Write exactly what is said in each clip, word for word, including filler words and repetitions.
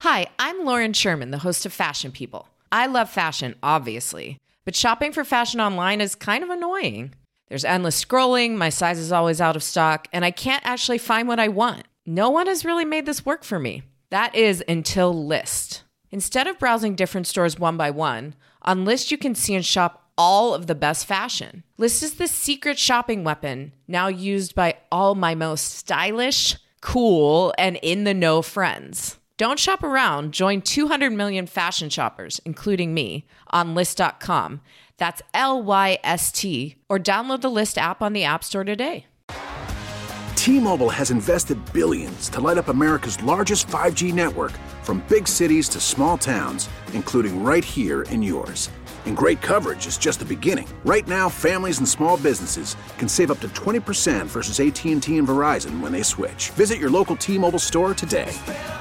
Hi, I'm Lauren Sherman, the host of Fashion People. I love fashion, obviously, but shopping for fashion online is kind of annoying. There's endless scrolling, my size is always out of stock, and I can't actually find what I want. No one has really made this work for me. That is until Lyst. Instead of browsing different stores one by one, on Lyst you can see and shop all of the best fashion. Lyst is the secret shopping weapon, now used by all my most stylish, cool, and in-the-know friends. Don't shop around. Join two hundred million fashion shoppers, including me, on Lyst dot com. That's L Y S T. Or download the Lyst app on the App Store today. T-Mobile has invested billions to light up America's largest five G network, from big cities to small towns, including right here in yours. And great coverage is just the beginning. Right now, families and small businesses can save up to twenty percent versus A T and T and Verizon when they switch. Visit your local T-Mobile store today.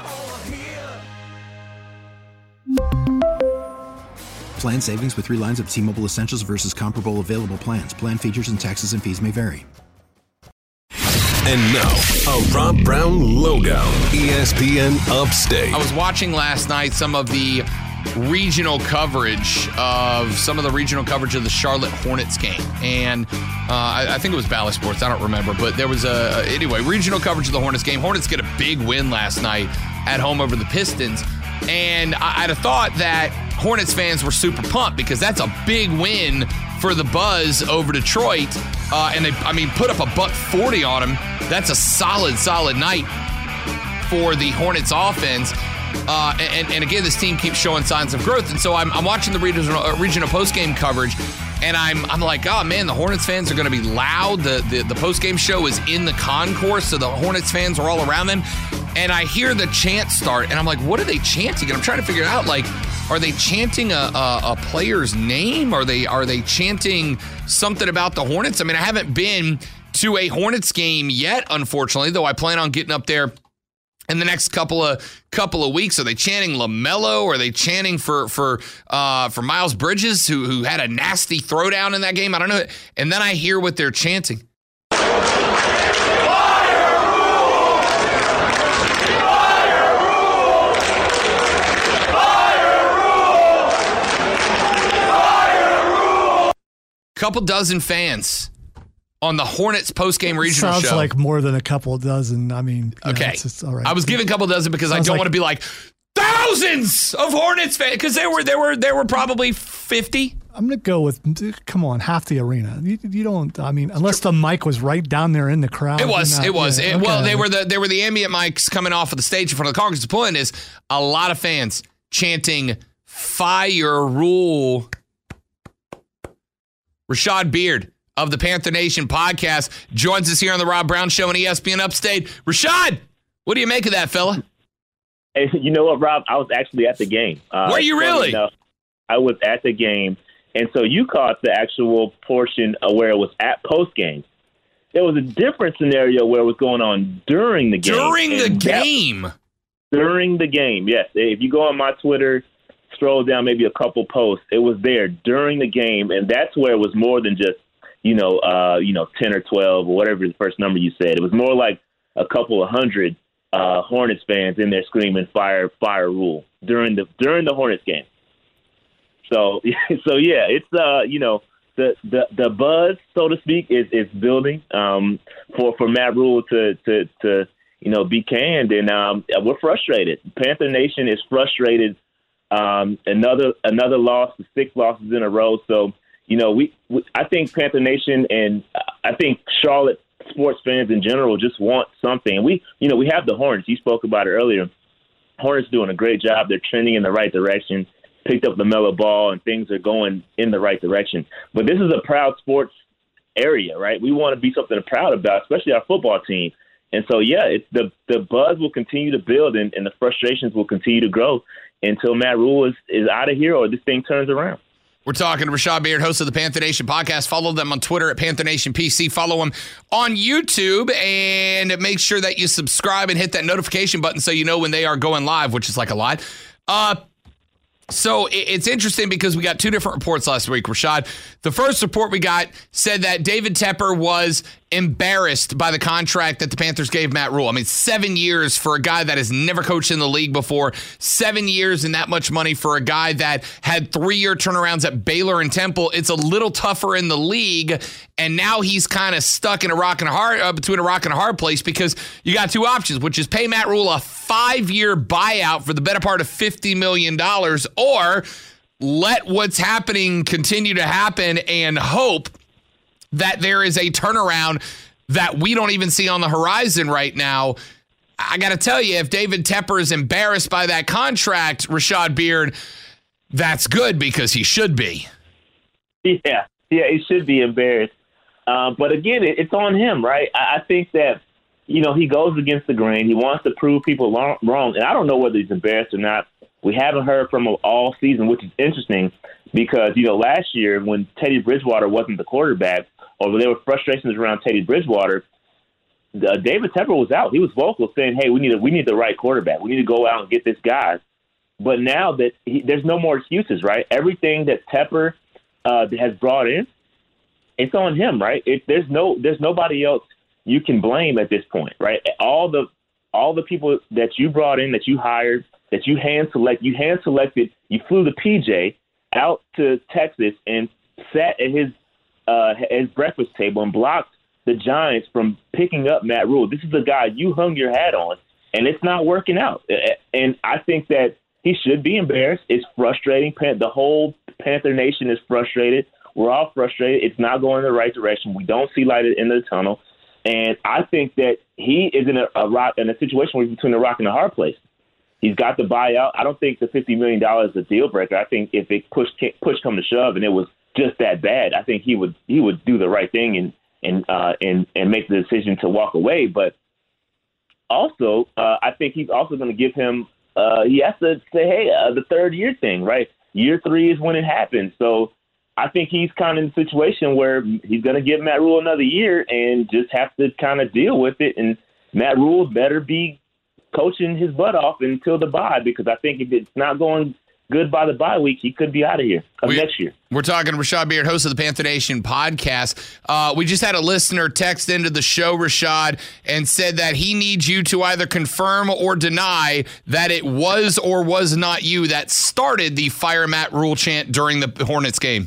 Plan savings with three lines of T-Mobile Essentials versus comparable available plans. Plan features and taxes and fees may vary. And now, a Rob Brown logo. E S P N Upstate. I was watching last night some of the regional coverage of some of the regional coverage of the Charlotte Hornets game. And uh, I, I think it was Bally Sports. I don't remember. But there was a, anyway, regional coverage of the Hornets game. Hornets get a big win last night at home over the Pistons. And I, I'd have thought that Hornets fans were super pumped because that's a big win for the Buzz over Detroit. Uh, and they, I mean, put up a buck forty on them. That's a solid, solid night for the Hornets offense. Uh, and, and again, this team keeps showing signs of growth. And so I'm, I'm watching the regional, uh, regional post-game coverage, and I'm I'm like, oh, man, the Hornets fans are going to be loud. The, the, the post-game show is in the concourse, so the Hornets fans are all around them. And I hear the chant start, and I'm like, what are they chanting? And I'm trying to figure it out, like, are they chanting a, a, a player's name? Are they are they chanting something about the Hornets? I mean, I haven't been to a Hornets game yet, unfortunately, though I plan on getting up there in the next couple of couple of weeks. Are they chanting LaMelo? Are they chanting for for uh, for Miles Bridges, who who had a nasty throwdown in that game? I don't know. And then I hear what they're chanting. Couple dozen fans on the Hornets post-game regional Sounds show. Sounds like more than a couple dozen. I mean, okay, know, it's, it's all right. I was giving a couple dozen because Sounds I don't like, want to be like thousands of Hornets fans, because there were there were there were probably fifty. I'm gonna go with come on, half the arena. You, you don't. I mean, unless the mic was right down there in the crowd. It was. Not, it was. Yeah, it, okay. Well, they were the they were the ambient mics coming off of the stage in front of the Congress. The point is, a lot of fans chanting "Fire Rule." Rashad Beard of the Panther Nation podcast joins us here on the Rob Brown Show on E S P N Upstate. Rashad, what do you make of that, fella? Hey, you know what, Rob? I was actually at the game. Uh, Were you really? Enough, I was at the game, and so you caught the actual portion of where it was at post game. There was a different scenario where it was going on during the game. During the game? That, during the game, yes. If you go on my Twitter, scroll down maybe a couple posts, it was there during the game, and that's where it was more than just, you know, uh, you know, ten or twelve or whatever the first number you said. It was more like a couple of hundred uh, Hornets fans in there screaming "Fire, Fire Rule" during the during the Hornets game. So, so yeah, it's uh, you know, the, the, the buzz, so to speak, is is building um, for for Matt Rule to to to you know be canned, and um, we're frustrated. Panther Nation is frustrated. Um, another another loss, six losses in a row. So, you know, we, we I think Panther Nation and I think Charlotte sports fans in general just want something. And we, you know, we have the Hornets. You spoke about it earlier. Hornets doing a great job. They're trending in the right direction. Picked up LaMelo Ball, and things are going in the right direction. But this is a proud sports area, right? We want to be something proud about, especially our football team. And so, yeah, it's the the buzz will continue to build, and, and the frustrations will continue to grow until Matt Rule is, is out of here or this thing turns around. We're talking to Rashad Beard, host of the Panther Nation podcast. Follow them on Twitter at Panther Nation P C. Follow them on YouTube, and make sure that you subscribe and hit that notification button so you know when they are going live, which is like a lot. Uh, so it's interesting because we got two different reports last week, Rashad. The first report we got said that David Tepper was embarrassed by the contract that the Panthers gave Matt Rule. I mean, seven years for a guy that has never coached in the league before, seven years and that much money for a guy that had three-year turnarounds at Baylor and Temple. It's a little tougher in the league, and now he's kind of stuck in a rock and a hard uh, between a rock and a hard place because you got two options, which is pay Matt Rule a five-year buyout for the better part of fifty million dollars, or let what's happening continue to happen and hope that there is a turnaround that we don't even see on the horizon right now. I got to tell you, if David Tepper is embarrassed by that contract, Rashad Beard, that's good because he should be. Yeah, yeah, he should be embarrassed. Uh, but again, it, it's on him, right? I, I think that, you know, he goes against the grain. He wants to prove people long, wrong. And I don't know whether he's embarrassed or not. We haven't heard from him all season, which is interesting because, you know, last year when Teddy Bridgewater wasn't the quarterback, or there were frustrations around Teddy Bridgewater, uh, David Tepper was out. He was vocal saying, hey, we need a, we need the right quarterback. We need to go out and get this guy. But now that he, there's no more excuses, right? Everything that Tepper uh, has brought in, it's on him, right? It, there's no there's nobody else you can blame at this point, right? All the all the people that you brought in, that you hired, that you hand select, you hand selected, you flew the P J out to Texas and sat at his Uh, his breakfast table and blocked the Giants from picking up Matt Rule. This is the guy you hung your hat on, and it's not working out. And I think that he should be embarrassed. It's frustrating. The whole Panther Nation is frustrated. We're all frustrated. It's not going in the right direction. We don't see light at the end of the tunnel. And I think that he is in a, a rock in a situation where he's between a rock and a hard place. He's got the buyout. I don't think the fifty million dollars is a deal breaker. I think if it push push come to shove and it was just that bad, I think he would he would do the right thing and and uh, and and make the decision to walk away. But also, uh, I think he's also going to give him. Uh, he has to say, hey, uh, the third year thing, right? Year three is when it happens. So I think he's kind of in a situation where he's going to give Matt Rule another year and just have to kind of deal with it. And Matt Rule better be coaching his butt off until the bye, because I think if it's not going good by the bye week, he could be out of here of we, next year. We're talking to Rashad Beard, host of the Panther Nation podcast. Uh, we just had a listener text into the show, Rashad, and said that he needs you to either confirm or deny that it was or was not you that started the Fire Matt Rule chant during the Hornets game.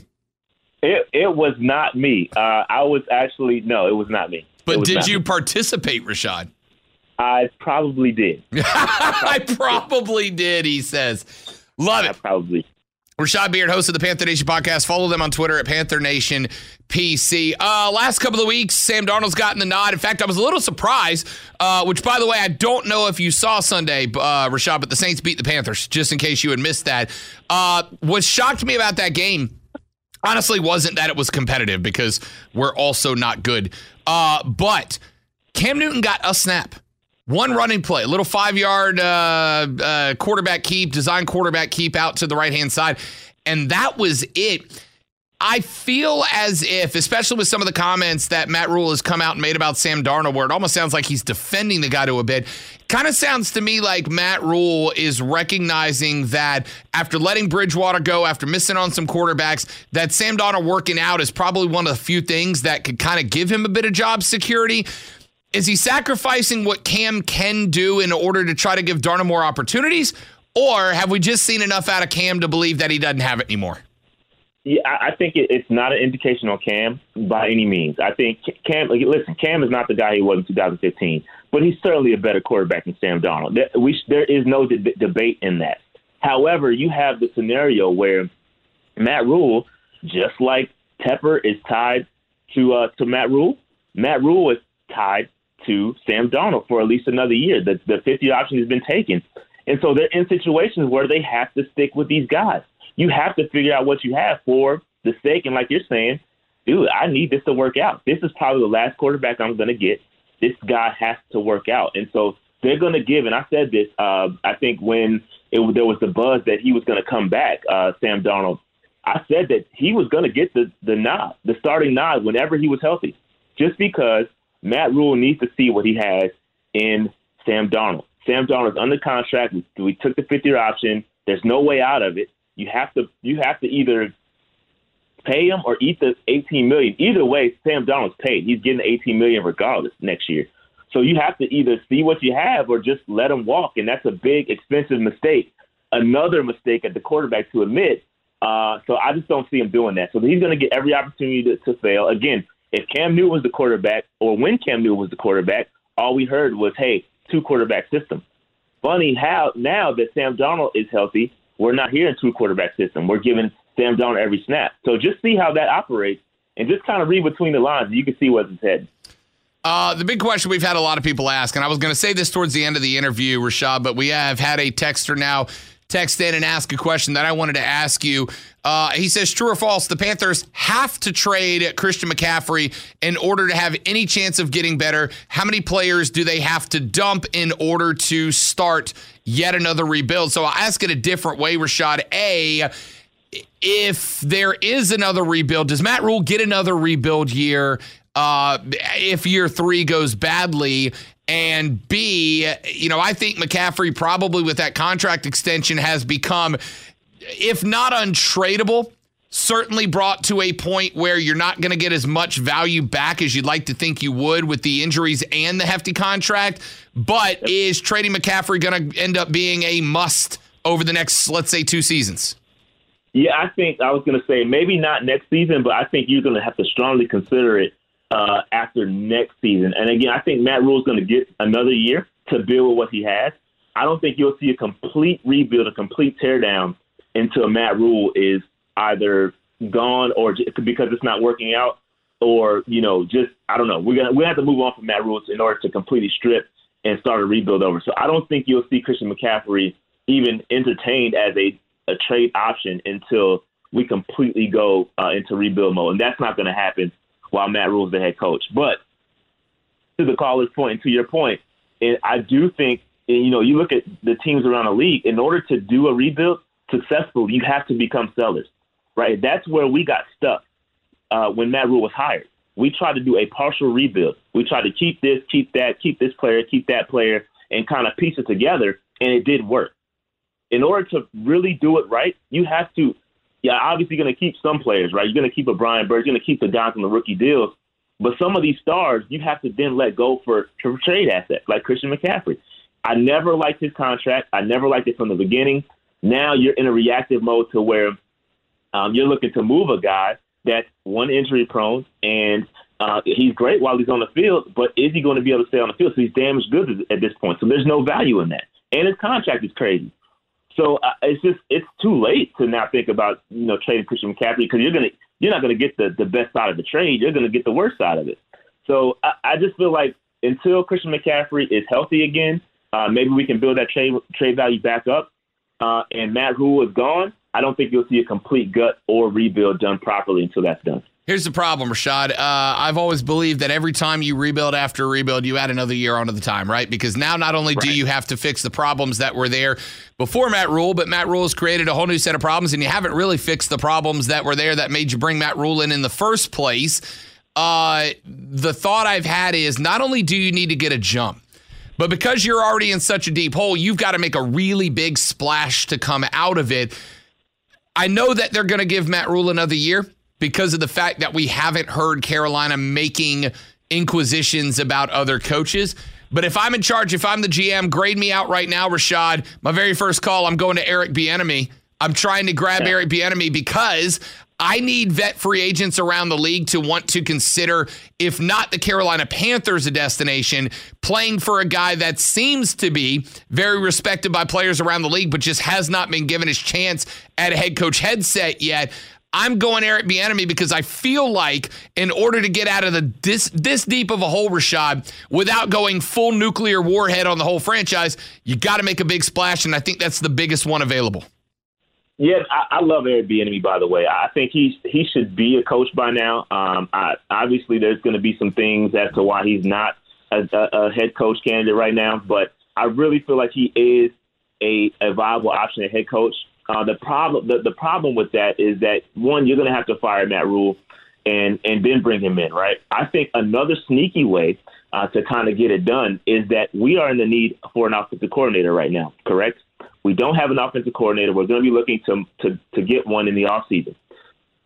It, it was not me. Uh, I was actually, no, it was not me. But did you me. participate, Rashad? I probably did. I probably did, he says. Love it. Yeah, probably. Rashad Beard, host of the Panther Nation podcast. Follow them on Twitter at Panther Nation P C. Uh, last couple of weeks, Sam Darnold's gotten the nod. In fact, I was a little surprised, uh, which, by the way, I don't know if you saw Sunday, uh, Rashad, but the Saints beat the Panthers, just in case you had missed that. Uh, what shocked me about that game, honestly, wasn't that it was competitive, because we're also not good. Uh, but Cam Newton got a snap. One running play, a little five-yard uh, uh, quarterback keep, design quarterback keep out to the right-hand side, and that was it. I feel as if, especially with some of the comments that Matt Rule has come out and made about Sam Darnold, where it almost sounds like he's defending the guy to a bit, kind of sounds to me like Matt Rule is recognizing that after letting Bridgewater go, after missing on some quarterbacks, that Sam Darnold working out is probably one of the few things that could kind of give him a bit of job security. Is he sacrificing what Cam can do in order to try to give Darnold more opportunities? Or have we just seen enough out of Cam to believe that he doesn't have it anymore? Yeah, I think it's not an indication on Cam by any means. I think Cam, listen, Cam is not the guy he was in two thousand fifteen, but he's certainly a better quarterback than Sam Darnold. There, we, there is no de- debate in that. However, you have the scenario where Matt Rule, just like Tepper is tied to uh, to Matt Rule, Matt Rule is tied to Sam Darnold for at least another year. The, the fifty option has been taken. And so they're in situations where they have to stick with these guys. You have to figure out what you have for the sake. And like you're saying, dude, I need this to work out. This is probably the last quarterback I'm going to get. This guy has to work out. And so they're going to give, and I said this, uh, I think when it, there was the buzz that he was going to come back, uh, Sam Darnold, I said that he was going to get the, the nod, the starting nod whenever he was healthy, just because Matt Rule needs to see what he has in Sam Darnold. Sam Darnold is under contract. We, we took the fifty-year option. There's no way out of it. You have to you have to either pay him or eat the eighteen million dollars. Either way, Sam Darnold's paid. He's getting the eighteen million dollars regardless next year. So you have to either see what you have or just let him walk, and that's a big, expensive mistake. Another mistake at the quarterback to admit. Uh, so I just don't see him doing that. So he's going to get every opportunity to, to fail. Again, if Cam Newton was the quarterback, or when Cam Newton was the quarterback, all we heard was, hey, two quarterback system. Funny how now that Sam Darnold is healthy, we're not hearing two quarterback system. We're giving Sam Darnold every snap. So just see how that operates and just kind of read between the lines. And you can see what's his head. Uh, the big question we've had a lot of people ask, and I was going to say this towards the end of the interview, Rashad, but we have had a texter now text in and ask a question that I wanted to ask you. Uh, he says, true or false, the Panthers have to trade Christian McCaffrey in order to have any chance of getting better. How many players do they have to dump in order to start yet another rebuild? So I'll ask it a different way, Rashad. A, if there is another rebuild, does Matt Rule get another rebuild year uh, if year three goes badly? And B, you know, I think McCaffrey probably with that contract extension has become, if not untradeable, certainly brought to a point where you're not going to get as much value back as you'd like to think you would with the injuries and the hefty contract. But is trading McCaffrey going to end up being a must over the next, let's say, two seasons? Yeah, I think I was going to say maybe not next season, but I think you're going to have to strongly consider it uh, after next season. And again, I think Matt Rule is going to get another year to build with what he has. I don't think you'll see a complete rebuild, a complete teardown until Matt Rule is either gone or j- because it's not working out, or, you know, just, I don't know. We're going to we have to move on from Matt Rule in order to completely strip and start a rebuild over. So I don't think you'll see Christian McCaffrey even entertained as a, a trade option until we completely go uh, into rebuild mode. And that's not going to happen while Matt Rule's the head coach. But to the caller's point and to your point, and I do think, you know, you look at the teams around the league, in order to do a rebuild successfully, you have to become sellers, right? That's where we got stuck uh, when Matt Rule was hired. We tried to do a partial rebuild. We tried to keep this, keep that, keep this player, keep that player, and kind of piece it together, and it didn't work. In order to really do it right, you have to, yeah, obviously going to keep some players, right? You're going to keep a Brian Burke, you're going to keep the guys on the rookie deals, but some of these stars you have to then let go for, for trade assets, like Christian McCaffrey. I never liked his contract. I never liked it from the beginning. Now you're in a reactive mode to where um, you're looking to move a guy that's one injury prone, and uh, he's great while he's on the field, but is he going to be able to stay on the field? So he's damaged goods at this point. So there's no value in that. And his contract is crazy. So uh, it's just it's too late to now think about, you know, trading Christian McCaffrey, because you're gonna you're not gonna get the, the best side of the trade. You're gonna get the worst side of it. So I, I just feel like until Christian McCaffrey is healthy again, uh, maybe we can build that trade trade value back up. Uh, and Matt Rule is gone. I don't think you'll see a complete gut or rebuild done properly until that's done. Here's the problem, Rashad. Uh, I've always believed that every time you rebuild after a rebuild, you add another year onto the time, right? Because now not only do right. you have to fix the problems that were there before Matt Rule, but Matt Rule has created a whole new set of problems, and you haven't really fixed the problems that were there that made you bring Matt Rule in in the first place. Uh, the thought I've had is not only do you need to get a jump, but because you're already in such a deep hole, you've got to make a really big splash to come out of it. I know that they're going to give Matt Rule another year because of the fact that we haven't heard Carolina making inquisitions about other coaches. But if I'm in charge, if I'm the G M, grade me out right now, Rashad. My very first call, I'm going to Eric Bieniemy. I'm trying to grab Eric Bieniemy because I need vet free agents around the league to want to consider, if not the Carolina Panthers a destination, playing for a guy that seems to be very respected by players around the league, but just has not been given his chance at a head coach headset yet. I'm going Eric Bieniemy because I feel like in order to get out of the this this deep of a hole, Rashad, without going full nuclear warhead on the whole franchise, you got to make a big splash, and I think that's the biggest one available. Yeah, I, I love Eric Bieniemy, by the way. I think he's he should be a coach by now. Um, I, obviously, there's going to be some things as to why he's not a, a, a head coach candidate right now, but I really feel like he is a, a viable option at head coach. Uh, the problem the, the problem with that is that, one, you're going to have to fire Matt Rule and, and then bring him in, right? I think another sneaky way uh, to kind of get it done is that we are in the need for an offensive coordinator right now, correct? We don't have an offensive coordinator. We're going to be looking to to, to get one in the offseason.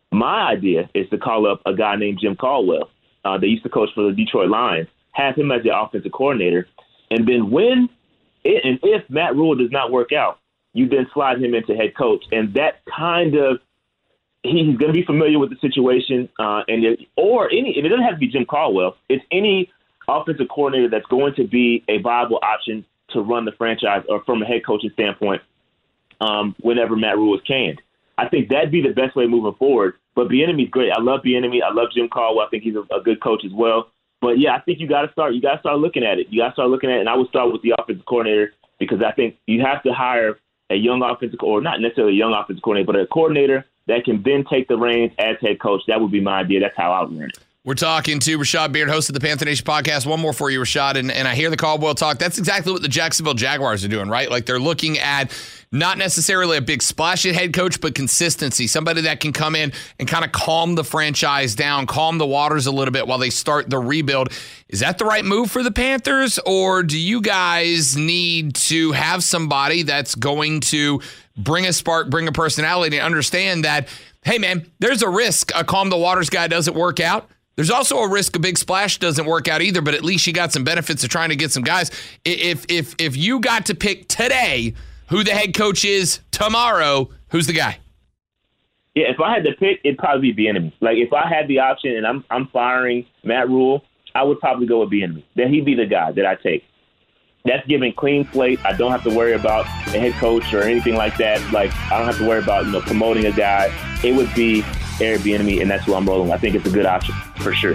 My idea is to call up a guy named Jim Caldwell. Uh, they used to coach for the Detroit Lions, have him as the offensive coordinator, and then when it, and if Matt Rule does not work out, you then slide him into head coach, and that kind of he, he's going to be familiar with the situation, uh, and it, or any. It doesn't have to be Jim Caldwell. It's any offensive coordinator that's going to be a viable option to run the franchise, or from a head coaching standpoint, um, whenever Matt Rule is canned. I think that'd be the best way moving forward. But Bieniemy's great. I love Bieniemy. I love Jim Caldwell. I think he's a, a good coach as well. But yeah, I think you got to start. You got to start looking at it. You got to start looking at it. And I would start with the offensive coordinator, because I think you have to hire a young offensive, or not necessarily a young offensive coordinator, but a coordinator that can then take the reins as head coach. That would be my idea. That's how I would run it. We're talking to Rashad Beard, host of the Panther Nation podcast. One more for you, Rashad, and, and I hear the Caldwell talk. That's exactly what the Jacksonville Jaguars are doing, right? Like, they're looking at not necessarily a big splash at head coach, but consistency. Somebody that can come in and kind of calm the franchise down, calm the waters a little bit while they start the rebuild. Is that the right move for the Panthers, or do you guys need to have somebody that's going to bring a spark, bring a personality, and understand that, hey, man, there's a risk a calm the waters guy doesn't work out? There's also a risk a big splash doesn't work out either, but at least you got some benefits of trying to get some guys. If if if you got to pick today who the head coach is tomorrow, who's the guy? Yeah, if I had to pick, it'd probably be Bieniemy. Like, if I had the option and I'm I'm firing Matt Rule, I would probably go with Bieniemy. Then he'd be the guy that I take. That's giving clean slate. I don't have to worry about a head coach or anything like that. Like, I don't have to worry about, you know, promoting a guy. It would be Eric Bieniemy, and that's who I'm rolling with. I think it's a good option for sure.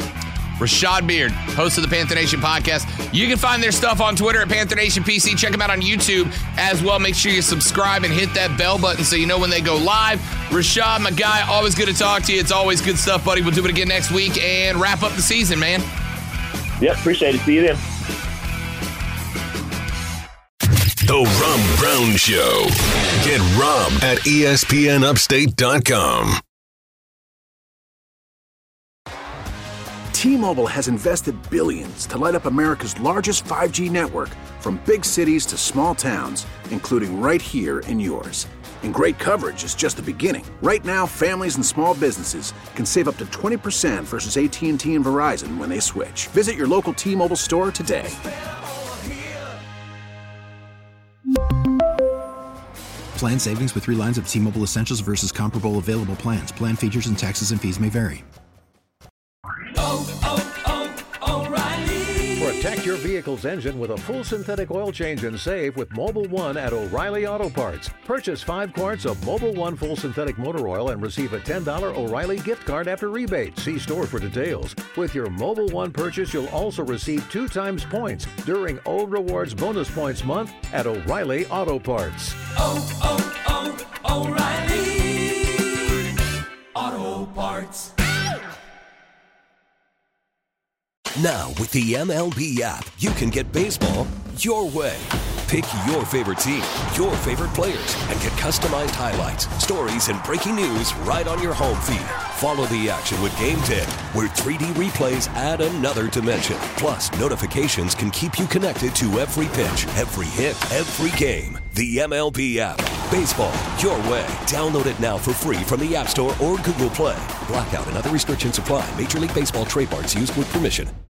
Rashad Beard, host of the Panther Nation podcast. You can find their stuff on Twitter at Panther Nation P C. Check them out on YouTube as well. Make sure you subscribe and hit that bell button so you know when they go live. Rashad, my guy, always good to talk to you. It's always good stuff, buddy. We'll do it again next week and wrap up the season, man. Yep, appreciate it. See you then. The Rob Brown Show. Get Rob at E S P N upstate dot com. T-Mobile has invested billions to light up America's largest five G network, from big cities to small towns, including right here in yours. And great coverage is just the beginning. Right now, families and small businesses can save up to twenty percent versus A T and T and Verizon when they switch. Visit your local T-Mobile store today. Plan savings with three lines of T-Mobile Essentials versus comparable available plans. Plan features and taxes and fees may vary. Oh, oh, oh, O'Reilly. Protect your vehicle's engine with a full synthetic oil change and save with Mobil one at O'Reilly Auto Parts. Purchase five quarts of Mobil one full synthetic motor oil and receive a ten dollars O'Reilly gift card after rebate. See store for details. With your Mobil one purchase, you'll also receive two times points during O Rewards Bonus Points Month at O'Reilly Auto Parts. Oh, oh, oh, O'Reilly Auto Parts. Now, with the M L B app, you can get baseball your way. Pick your favorite team, your favorite players, and get customized highlights, stories, and breaking news right on your home feed. Follow the action with Game ten, where three D replays add another dimension. Plus, notifications can keep you connected to every pitch, every hit, every game. The M L B app. Baseball your way. Download it now for free from the App Store or Google Play. Blackout and other restrictions apply. Major League Baseball trademarks used with permission.